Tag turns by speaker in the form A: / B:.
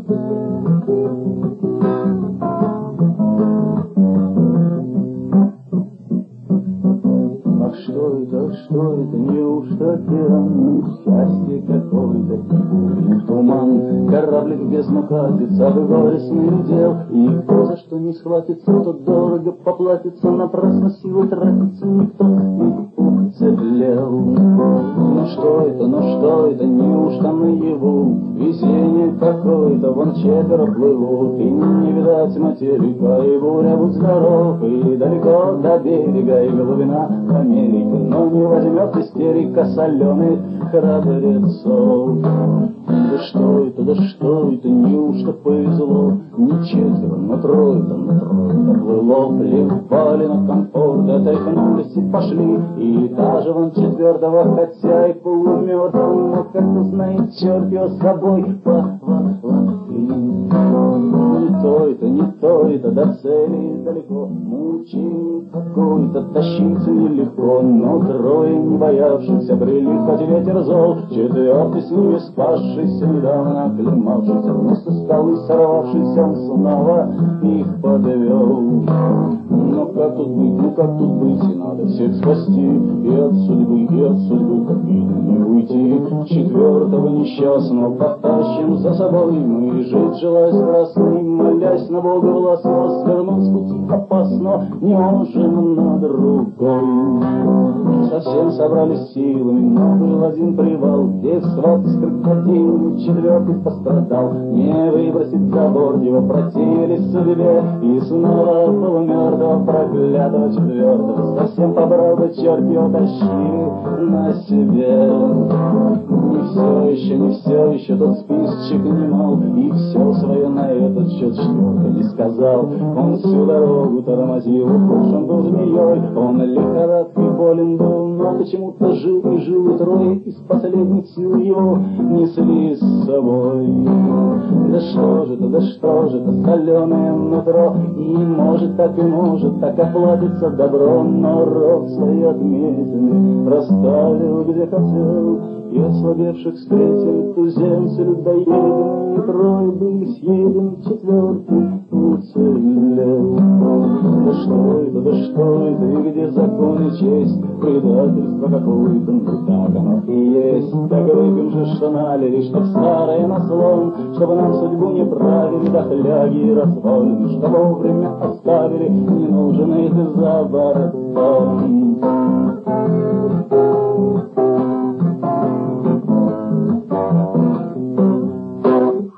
A: Что это, неужто океан, счастье какое-то, туман, кораблик в бездну катится, в горестный удел, и кто за что не схватится, тот дорого поплатится, напрасно силы тратится, никто не уцелел. Ну что это, неужто наяву, везение какое-то, вон четверо плывут, и не видать материка, и буря, будь здоров, и далеко до берега, и глубина Америки, но не возьмет истерика соленых храбрецов. Да что это, неужто повезло, не четверо, но трое плыло, плевали на комфорт, отряхнулись и пошли, и даже вон четвертого, хотя и полумертвым, но как узнает черт его с собой поволокли. Не то это, до цели далеко, мучить какой-то, тащиться нелегко, но трое, не боявшихся, брели хоть ветер зол, четвертый с ними спасшийся, недавно оклемавшийся, вместо скалы сорвавшийся, он снова их подвел. Но как тут быть, и надо всех спасти, и от судьбы, как видно, не уйти. Четвертого несчастного потащим за собой, мы жить желая страстно, молясь на Бога властно, свернуть с пути опасно не можем на другой. Совсем собрались силами, но был один привал, где в схватке с крокодилами четвертый пострадал. Не выбросить за борт его противились судьбе, и снова полумертвого проклятого четвертого совсем побрал бы черт, его тащили на себе. Не все еще тот списочек немал, и все свое на этот счет четвертый не сказал. Он всю дорогу тормозил, укушен был змеей, он лихорадкой болен был, но почему-то жил и трое из последних сил его несли с собой. Да что же это, соленое нутро, и может так оплатится добро, но рог свои отметины расставил где хотел, и ослабевших встретим туземцы людоедами, и трое были съедены, четвертый уцелел. Да что это, и где закон и честь, предательство какое-то, ну так оно и есть. Так выпьем же, что налили, чтоб старое на слон, чтобы нам судьбу не правили до хляги и развалины, что вовремя оставили ненужные за бортом.